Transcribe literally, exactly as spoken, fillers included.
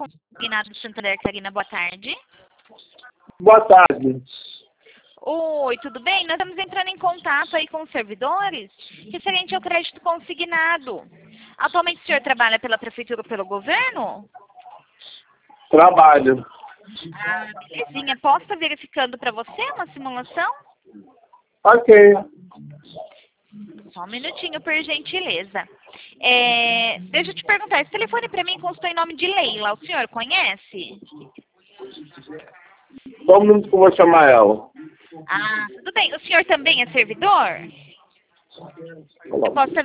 Consignado de Santander, Carina, boa tarde. Boa tarde. Oi, tudo bem? Nós estamos entrando em contato aí com os servidores referente ao crédito consignado. Atualmente o senhor trabalha pela prefeitura ou pelo governo? Trabalho. Ah, belezinha. Posso estar verificando para você uma simulação? Ok. Só um minutinho, por gentileza. É, deixa eu te perguntar, esse telefone para mim constou em nome de Leila. O senhor conhece? Como que eu vou chamar ela? Ah, tudo bem. O senhor também é servidor? Eu posso estar